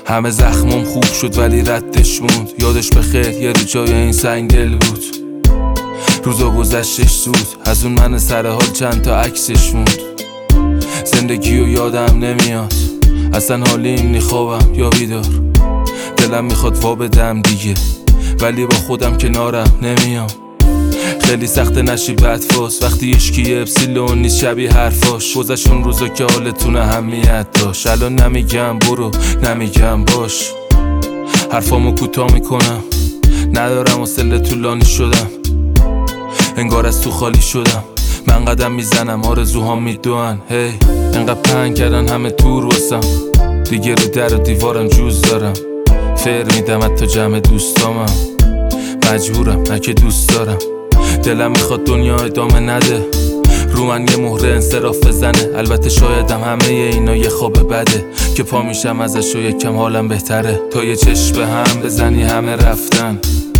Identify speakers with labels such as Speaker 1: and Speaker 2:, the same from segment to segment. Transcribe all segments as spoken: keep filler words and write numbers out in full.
Speaker 1: همه زخمم خوب شد ولی ردش موند. یادش بخیر یه رو جای این سنگ دل بود. روزا گذشتش زود، از اون من سر حال چند تا عکسش موند. زندگی و یادم نمیاد، اصلا حالیم نی خوابم یا بیدار. دلم میخواد وا بدم دیگه، ولی با خودم کنارم نمیام. خیلی سخت نشی بدفاس وقتی اشکی اپسیلون نیست شبیه حرفاش. گذشت اون روزا که حالتون اهمیت داشت. الان نمیگم برو، نمیگم باش، حرفامو کوتاه میکنم. ندارم حوصله طولانی شدم، انگار از تو خالی شدم. من قدم میزنم آرزوهام میدوئن. هی hey. انقدر پنگ کردن همه تور واسم، دیگه رو در و دیوارم جوز دارم. فر میدم حتی جمع دوستامم، مجبورم نه که دوست دارم. دلم میخواد دنیا ادامه نده، رو من یه مهره انصراف بزنه. البته شایدم همه اینا یه خواب بده که پا میشم ازش و یکم حالم بهتره. تا یه چشم به هم بزنی همه رفتن،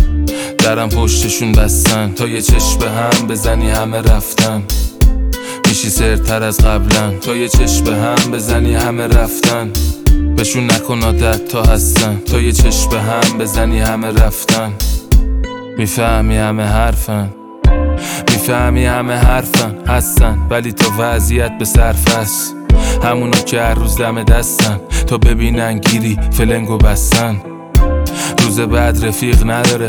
Speaker 1: درم پشتشون بستن. تا یه چشم به هم بزنی همه رفتن، میشی سرتر از قبلا. تا یه چشم به هم بزنی همه رفتن، بهشون نکن عادت تا هستن. تا یه چشم به هم بزنی همه رفتن، میفهمی همه حرفن. میفهمی همه حرفن هستن، ولی تا وضعیت به صرف است. همونا که هر روز دم دستن، تا ببینن گیری فلنگو بستن. روز بعد رفیق نداره،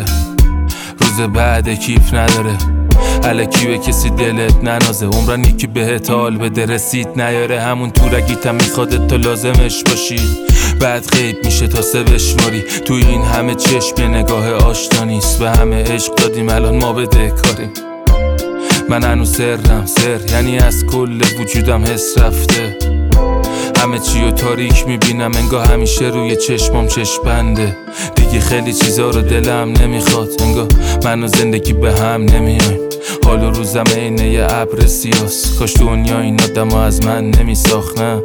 Speaker 1: روز بعد اکیپ نداره. الکی به کسی دلت ننازه، عمرن یکی بهت حال بده رسید نیاره. همون تورگیتم میخواد تو لازمش باشی، بعد غیب میشه تا سه بشماری. تو این همه چشم یه نگاه آشنا نیست. به همه عشق دادیم الان ما بده کاریم. من هنوز سرم سر، یعنی از کل وجودم حس رفته. همه چی رو تاریک میبینم، انگار همیشه روی چشمام چشم بنده. دیگه خیلی چیزا رو دلم نمیخواد، انگار من و زندگی به هم نمیایم. حال و روزم اینه یه ابر سیاس، کاش دنیا این آدم ها از من نمیساختن.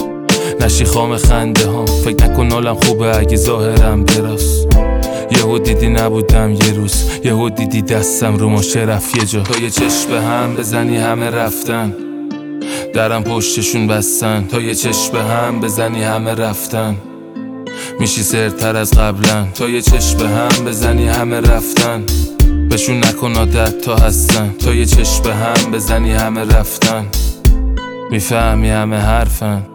Speaker 1: نشی خام خنده هم، فکر نکن حالم خوبه اگه ظاهرم براست. یهو دیدی نبودم یه روز، یهو دیدی دستم رو ماشه رفت یه جا. تا یه چشم به هم بزنی همه رفتن، درم پشتشون بستن. تا یه چشم به هم بزنی همه رفتن، میشی سرتر از قبلا. تا یه چشم به هم بزنی همه رفتن، بهشون نکن عادت تا هستن. تا یه چشم به هم بزنی همه رفتن، میفهمی همه حرفن.